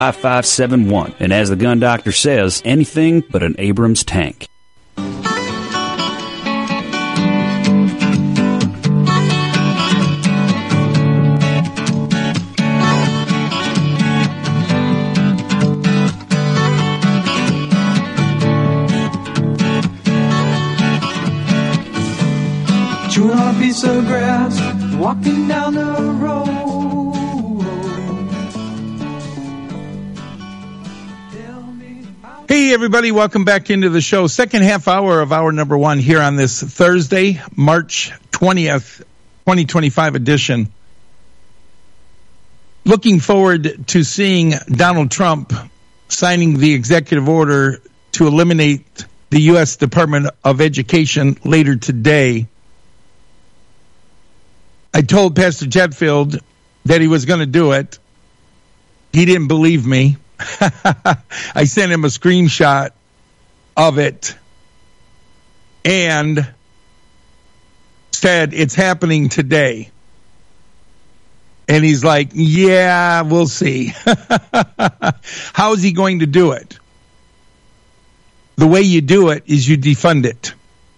5571. And as the gun doctor says, anything but an Abrams tank. Chewing on a piece of grass, walking down the road. Hey, everybody, welcome back into the show. Second half hour of hour number one here on this Thursday, March 20th, 2025 edition. Looking forward to seeing Donald Trump signing the executive order to eliminate the U.S. Department of Education later today. I told Pastor Chetfield that he was going to do it. He didn't believe me. I sent him a screenshot of it and said, it's happening today. And he's like, yeah, we'll see. How is he going to do it? The way you do it is you defund it.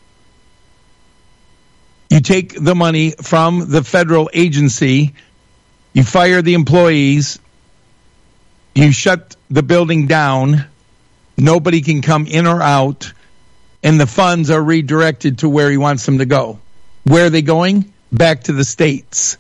You take the money from the federal agency, you fire the employees, you shut the building down, nobody can come in or out, and the funds are redirected to where he wants them to go. Where are they going? Back to the states.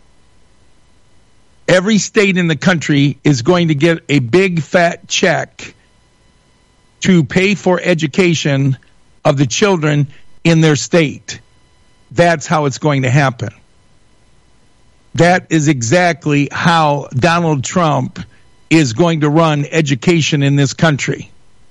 Every state in the country is going to get a big fat check to pay for education of the children in their state. That's how it's going to happen. That is exactly how Donald Trump is going to run education in this country.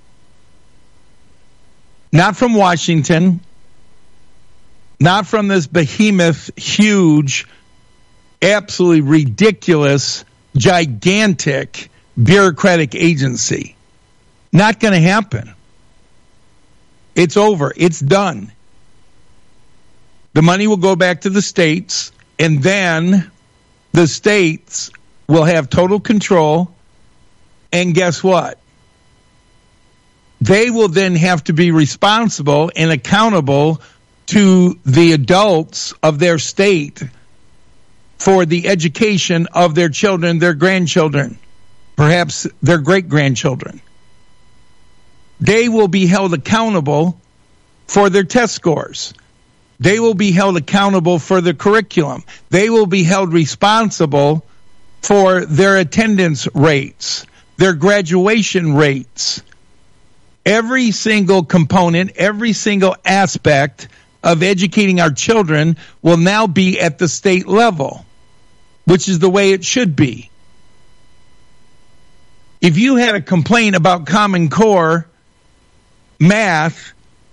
Not from Washington, not from this behemoth, huge, absolutely ridiculous, gigantic bureaucratic agency. Not going to happen. It's over. It's done. The money will go back to the states, and then the states will have total control. And guess what? They will then have to be responsible and accountable to the adults of their state for the education of their children, their grandchildren, perhaps their great-grandchildren. They will be held accountable for their test scores. They will be held accountable for the curriculum. They will be held responsible for their attendance rates, their graduation rates. Every single component, every single aspect of educating our children will now be at the state level, which is the way it should be. If you had a complaint about Common Core math,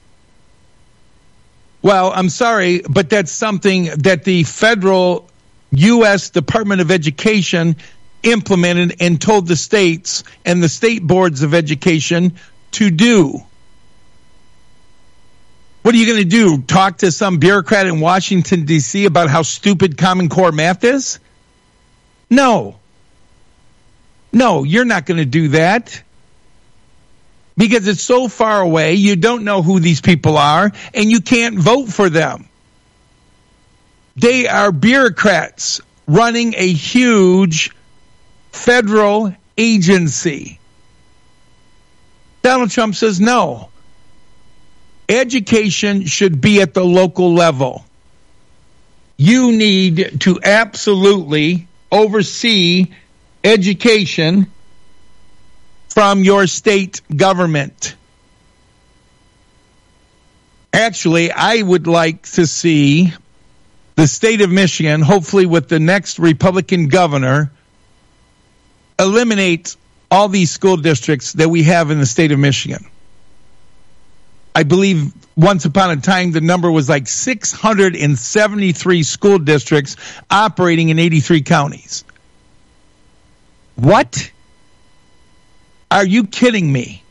well, I'm sorry, but that's something that the federal U.S. Department of Education implemented and told the states and the state boards of education to do. What are you going to do? Talk to some bureaucrat in Washington, D.C. about how stupid Common Core math is? No. No, you're not going to do that. Because it's so far away, you don't know who these people are, and you can't vote for them. They are bureaucrats running a huge federal agency. Donald Trump says no. Education should be at the local level. You need to absolutely oversee education from your state government. Actually, I would like to see the state of Michigan, hopefully with the next Republican governor, eliminate all these school districts that we have in the state of Michigan. I believe once upon a time the number was like 673 school districts operating in 83 counties. What? Are you kidding me?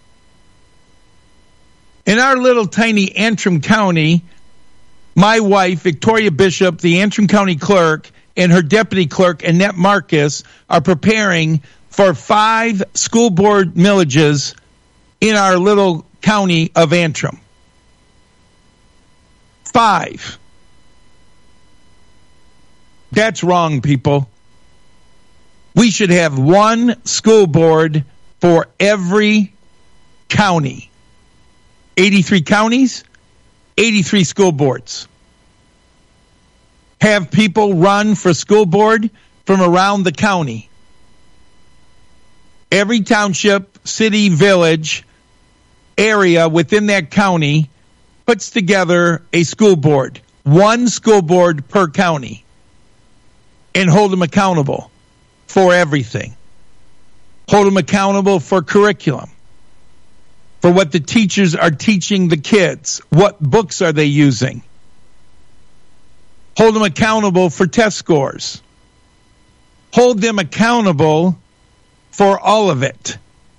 In our little tiny Antrim County, my wife, Victoria Bishop, the Antrim County clerk, and her deputy clerk, Annette Marcus, are preparing for 5 school board millages in our little county of Antrim. 5. That's wrong, people. We should have one school board for every county. 83 counties, 83 school boards. Have people run for school board from around the county. Every township, city, village, area within that county puts together a school board. One school board per county. And hold them accountable for everything. Hold them accountable for curriculum. For what the teachers are teaching the kids. What books are they using? Hold them accountable for test scores. Hold them accountable for all of it.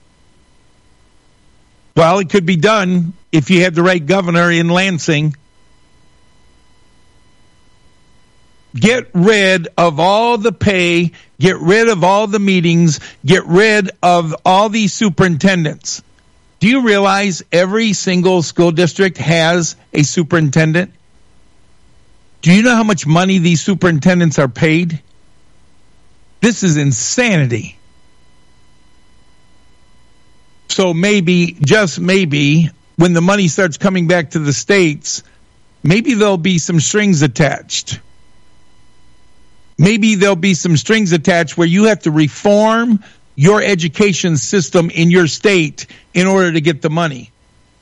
Well, it could be done if you had the right governor in Lansing. Get rid of all the pay, get rid of all the meetings, get rid of all these superintendents. Do you realize every single school district has a superintendent? Do you know how much money these superintendents are paid? This is insanity. So maybe, just maybe, when the money starts coming back to the states, maybe there'll be some strings attached. Maybe there'll be some strings attached where you have to reform your education system in your state in order to get the money.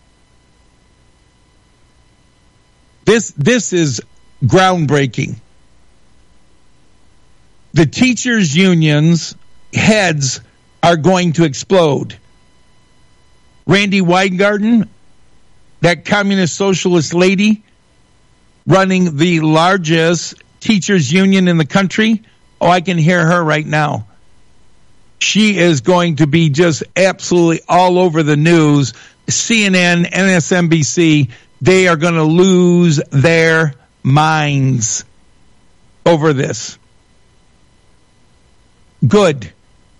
This is groundbreaking. The teachers' unions' heads are going to explode. Randy Weingarten, that communist socialist lady running the largest teachers' union in the country, I can hear her right now. She is going to be just absolutely all over the news. CNN, MSNBC, they are going to lose their minds over this. Good.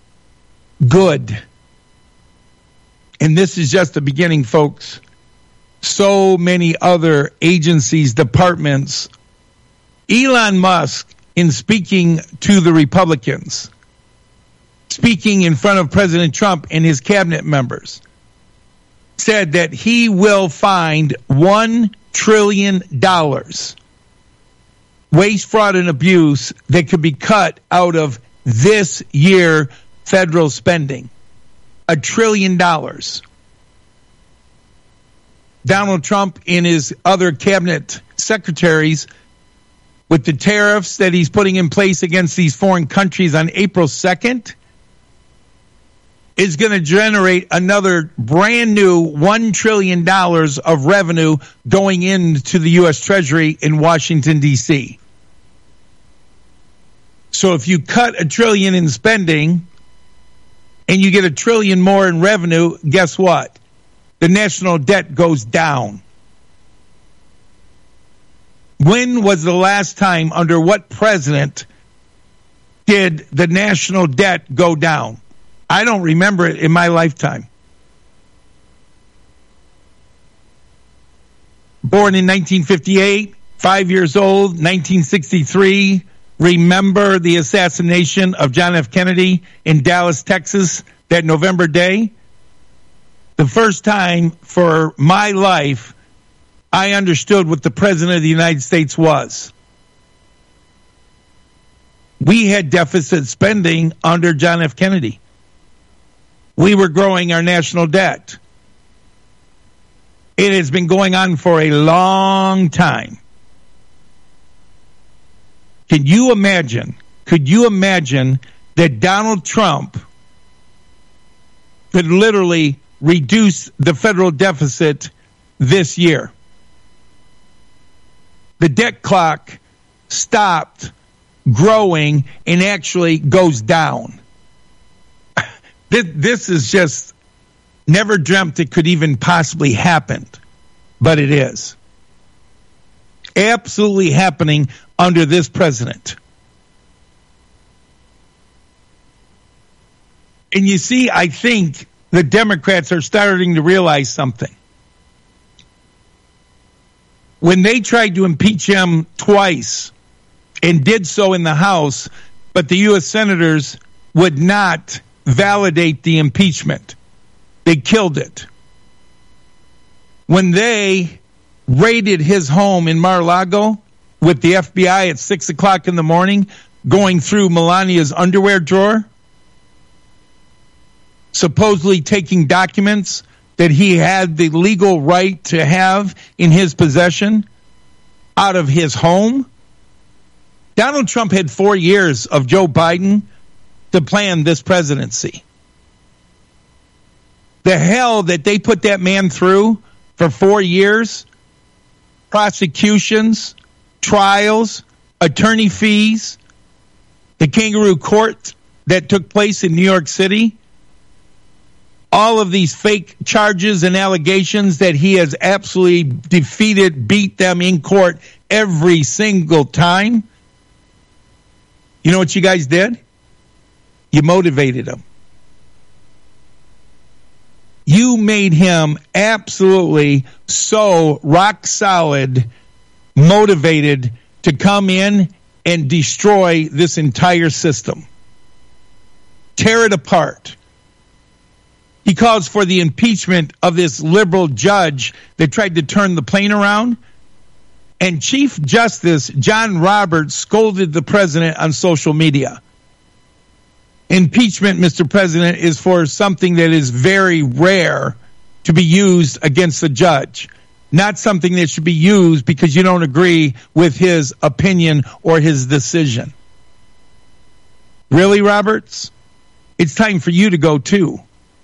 And this is just the beginning, folks. So many other agencies, departments. Elon Musk, in speaking to the Republicans, speaking in front of President Trump and his cabinet members, said that he will find $1 trillion waste, fraud, and abuse that could be cut out of this year federal spending. $1 trillion. Donald Trump and his other cabinet secretaries, with the tariffs that he's putting in place against these foreign countries on April 2nd, is going to generate another brand new $1 trillion of revenue going into the U.S. Treasury in Washington, D.C. So if you cut $1 trillion in spending and you get $1 trillion more in revenue, guess what? The national debt goes down. When was the last time, under what president, did the national debt go down? I don't remember it in my lifetime. Born in 1958, 5 years old, 1963. Remember the assassination of John F. Kennedy in Dallas, Texas, that November day? The first time for my life I understood what the President of the United States was. We had deficit spending under John F. Kennedy. We were growing our national debt. It has been going on for a long time. Could you imagine that Donald Trump could literally reduce the federal deficit this year? The debt clock stopped growing and actually goes down. This is just never dreamt it could even possibly happen, but it is. Absolutely happening under this president. And you see, I think the Democrats are starting to realize something. When they tried to impeach him twice and did so in the House, but the U.S. senators would not validate the impeachment. They killed it. When they raided his home in Mar-a-Lago with the FBI at 6 o'clock in the morning, going through Melania's underwear drawer, supposedly taking documents that he had the legal right to have in his possession out of his home. Donald Trump had 4 years of Joe Biden to plan this presidency. The hell that they put that man through for 4 years, prosecutions, trials, attorney fees, the kangaroo court that took place in New York City, all of these fake charges and allegations that he has absolutely defeated, beat them in court every single time. You know what you guys did? You motivated him. You made him absolutely so rock solid, motivated to come in and destroy this entire system. Tear it apart. He calls for the impeachment of this liberal judge that tried to turn the plane around. And Chief Justice John Roberts scolded the president on social media. Impeachment, Mr. President, is for something that is very rare to be used against a judge, not something that should be used because you don't agree with his opinion or his decision. Really, Roberts? It's time for you to go too.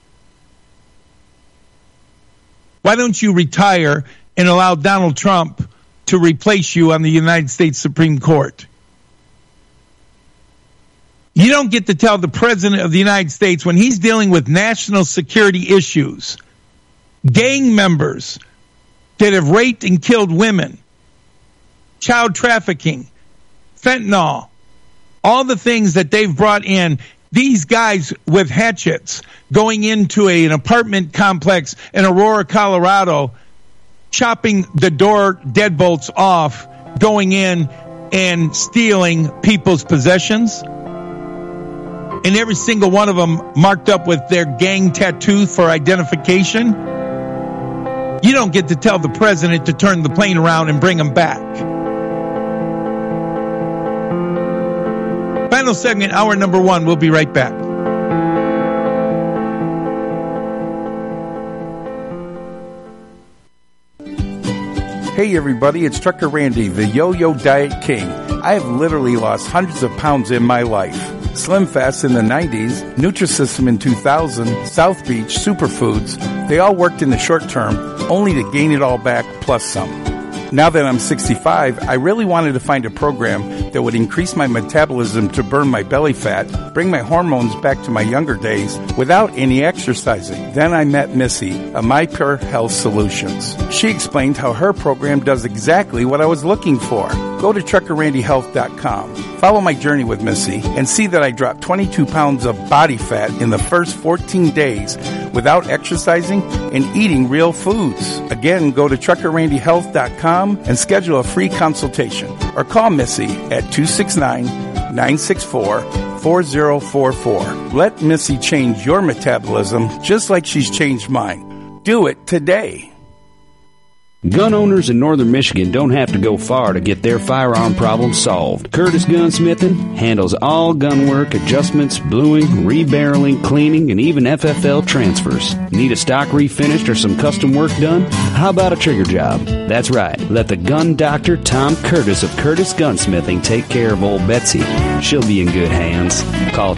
Why don't you retire and allow Donald Trump to replace you on the United States Supreme Court? You don't get to tell the President of the United States when he's dealing with national security issues, gang members that have raped and killed women, child trafficking, fentanyl, all the things that they've brought in. These guys with hatchets going into an apartment complex in Aurora, Colorado, chopping the door deadbolts off, going in and stealing people's possessions. And every single one of them marked up with their gang tattoo for identification. You don't get to tell the president to turn the plane around and bring them back. Final segment, hour number 1. We'll be right back. Hey everybody, it's Trucker Randy, the Yo-Yo Diet King. I have literally lost hundreds of pounds in my life. Slim Fast in the 90s, Nutrisystem in 2000, South Beach, Superfoods, they all worked in the short term, only to gain it all back plus some. Now that I'm 65, I really wanted to find a program that would increase my metabolism to burn my belly fat, bring my hormones back to my younger days without any exercising. Then I met Missy of My Pure Health Solutions. She explained how her program does exactly what I was looking for. Go to TruckerRandyHealth.com. Follow my journey with Missy and see that I dropped 22 pounds of body fat in the first 14 days without exercising and eating real foods. Again, go to TruckerRandyHealth.com and schedule a free consultation or call Missy at 269-964-4044. Let Missy change your metabolism just like she's changed mine. Do it today. Gun owners in northern Michigan don't have to go far to get their firearm problems solved. Curtis Gunsmithing handles all gun work, adjustments, bluing, rebarreling, cleaning, and even FFL transfers. Need a stock refinished or some custom work done? How about a trigger job? That's right. Let the gun doctor, Tom Curtis of Curtis Gunsmithing, take care of old Betsy. She'll be in good hands. Call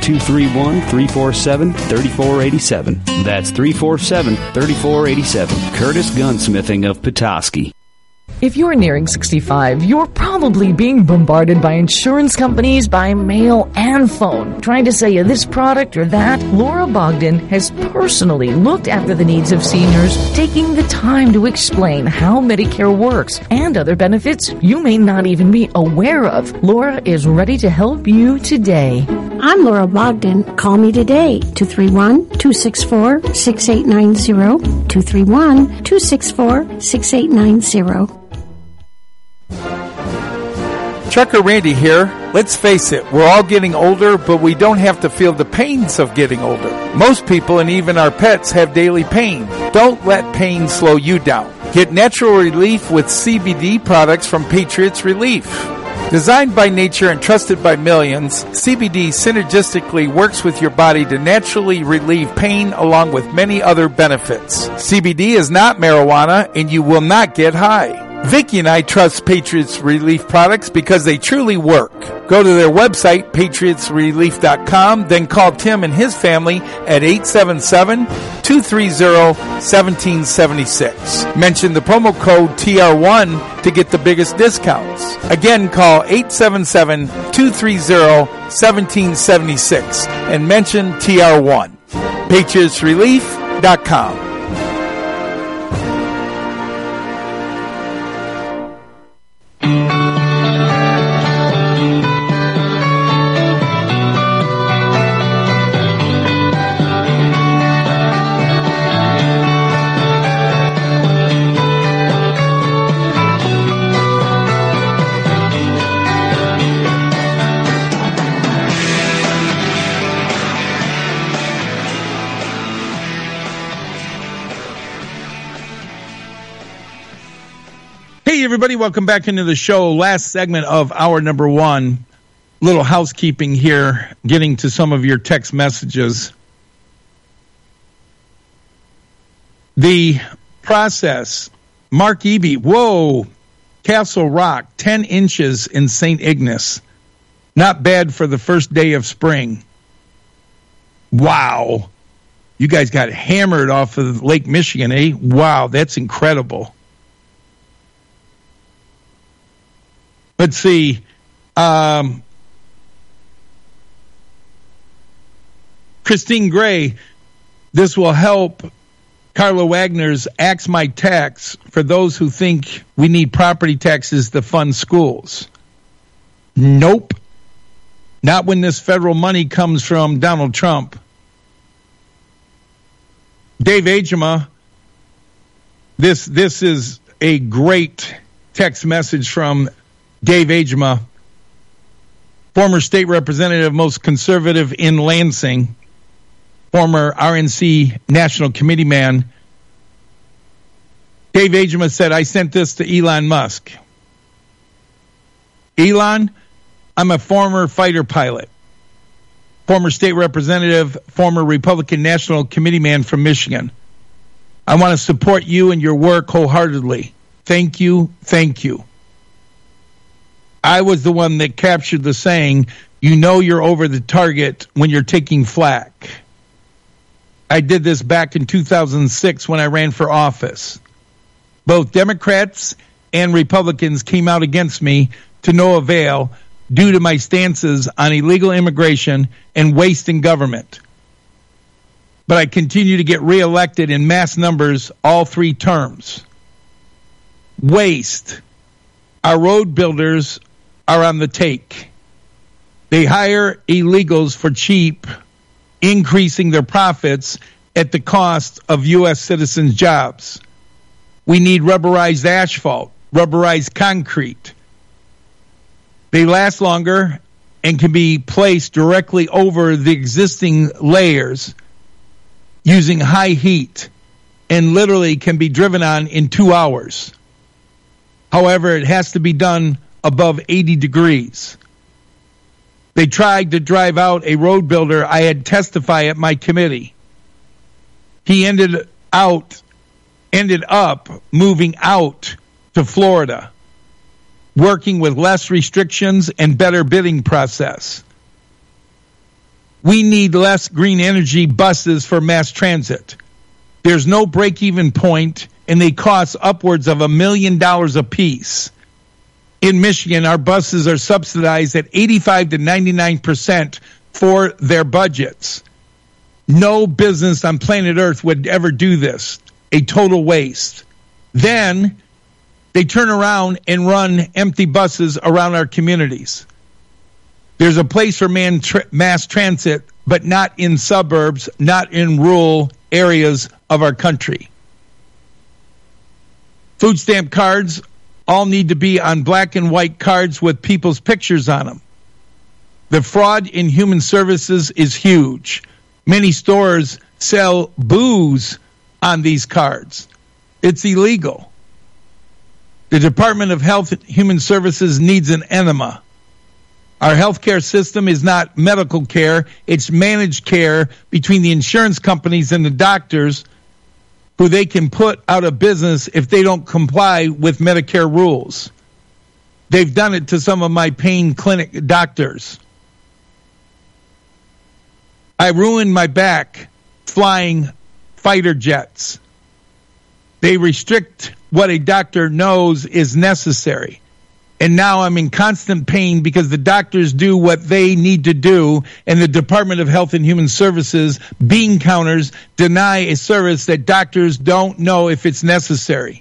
231-347-3487. That's 347-3487. Curtis Gunsmithing of Petoskey. If you're nearing 65, you're probably being bombarded by insurance companies by mail and phone, trying to sell you this product or that. Laura Bogdan has personally looked after the needs of seniors, taking the time to explain how Medicare works and other benefits you may not even be aware of. Laura is ready to help you today. I'm Laura Bogdan. Call me today, 231-264-6890, 231-264-6890. Trucker Randy here. Let's face it, we're all getting older, but we don't have to feel the pains of getting older. Most people and even our pets have daily pain. Don't let pain slow you down. Get natural relief with CBD products from Patriots Relief. Designed by nature and trusted by millions, CBD synergistically works with your body to naturally relieve pain along with many other benefits. CBD is not marijuana and you will not get high. Vicki and I trust Patriots Relief products because they truly work. Go to their website, patriotsrelief.com, then call Tim and his family at 877-230-1776. Mention the promo code TR1 to get the biggest discounts. Again, call 877-230-1776 and mention TR1. patriotsrelief.com. Everybody, welcome back into the show. Last segment of hour number one. Little housekeeping here, getting to some of your text messages. The process, Mark Eby, whoa, Castle Rock, 10 inches in St. Ignace. Not bad for the first day of spring. Wow. You guys got hammered off of Lake Michigan, eh? Wow, that's incredible. Let's see. Christine Gray, this will help Carla Wagner's Axe My Tax for those who think we need property taxes to fund schools. Nope. Not when this federal money comes from Donald Trump. Dave Agema, this is a great text message from Dave Agema, former state representative, most conservative in Lansing, former RNC National Committee man. Dave Agema said, I sent this to Elon Musk. Elon, I'm a former fighter pilot, former state representative, former Republican National Committee man from Michigan. I want to support you and your work wholeheartedly. Thank you. Thank you. I was the one that captured the saying, you know you're over the target when you're taking flack. I did this back in 2006 when I ran for office. Both Democrats and Republicans came out against me to no avail due to my stances on illegal immigration and waste in government. But I continue to get reelected in mass numbers all 3 terms. Waste. Our road builders are on the take. They hire illegals for cheap, increasing their profits at the cost of U.S. citizens' jobs. We need rubberized asphalt, rubberized concrete. They last longer and can be placed directly over the existing layers using high heat and literally can be driven on in 2 hours. However, it has to be done above 80 degrees. They tried to drive out a road builder I had testify at my committee. He ended up moving out to Florida, working with less restrictions and better bidding process. We need less green energy buses for mass transit. There's no break-even point, and they cost upwards of $1 million a piece. In Michigan, our buses are subsidized at 85 to 99% for their budgets. No business on planet Earth would ever do this. A total waste. Then they turn around and run empty buses around our communities. There's a place for mass transit, but not in suburbs, not in rural areas of our country. Food stamp cards all need to be on black and white cards with people's pictures on them. The fraud in human services is huge. Many stores sell booze on these cards. It's illegal. The Department of Health and Human Services needs an enema. Our healthcare system is not medical care. It's managed care between the insurance companies and the doctors, who they can put out of business if they don't comply with Medicare rules. They've done it to some of my pain clinic doctors. I ruined my back flying fighter jets. They restrict what a doctor knows is necessary. And now I'm in constant pain because the doctors do what they need to do, and the Department of Health and Human Services bean counters deny a service that doctors don't know if it's necessary.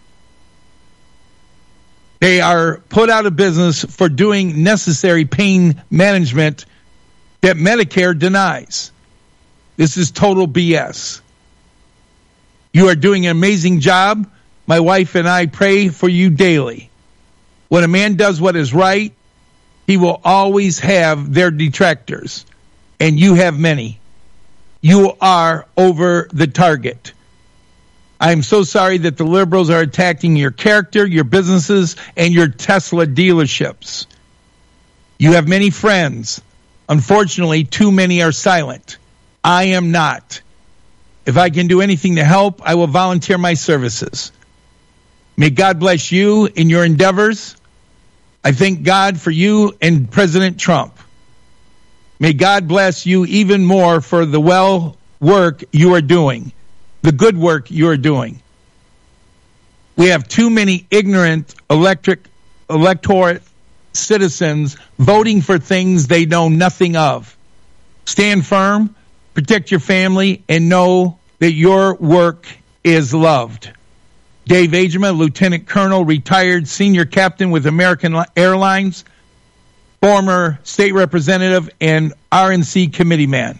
They are put out of business for doing necessary pain management that Medicare denies. This is total BS. You are doing an amazing job. My wife and I pray for you daily. When a man does what is right, he will always have their detractors, and you have many. You are over the target. I'm so sorry that the liberals are attacking your character, your businesses, and your Tesla dealerships. You have many friends. Unfortunately, too many are silent. I am not. If I can do anything to help, I will volunteer my services. May God bless you in your endeavors. I thank God for you and President Trump. May God bless you even more for the well work you are doing, the good work you are doing. We have too many ignorant electorate citizens voting for things they know nothing of. Stand firm, protect your family, and know that your work is loved. Dave Agema, Lieutenant Colonel, retired senior captain with American Airlines, former state representative and RNC committee man.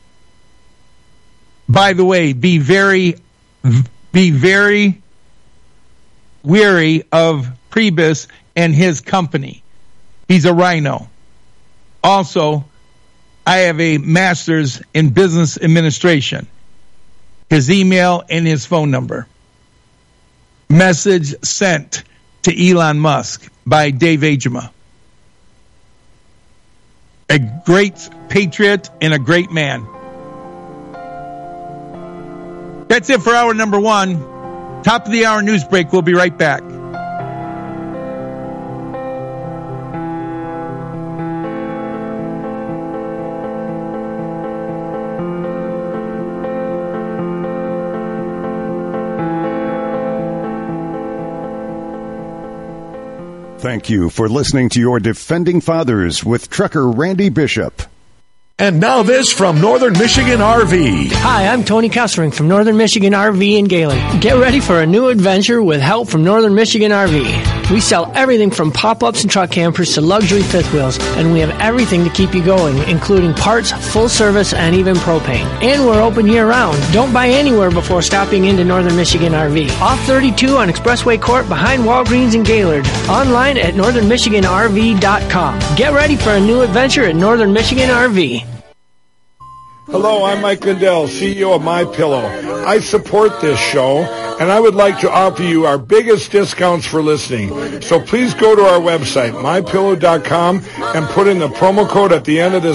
By the way, be very weary of Priebus and his company. He's a rhino. Also, I have a master's in business administration. His email and his phone number. Message sent to Elon Musk by Dave Agema. A great patriot and a great man. That's it for hour number one. Top of the hour news break. We'll be right back. Thank you for listening to your Defending Fathers with Trucker Randy Bishop. And now this from Northern Michigan RV. Hi, I'm Tony Kessering from Northern Michigan RV in Gaylord. Get ready for a new adventure with help from Northern Michigan RV. We sell everything from pop-ups and truck campers to luxury fifth wheels, and we have everything to keep you going, including parts, full service, and even propane. And we're open year-round. Don't buy anywhere before stopping into Northern Michigan RV. Off 32 on Expressway Court behind Walgreens in Gaylord. Online at northernmichiganrv.com. Get ready for a new adventure at Northern Michigan RV. Hello, I'm Mike Lindell, CEO of MyPillow. I support this show, and I would like to offer you our biggest discounts for listening. So please go to our website, mypillow.com, and put in the promo code at the end of this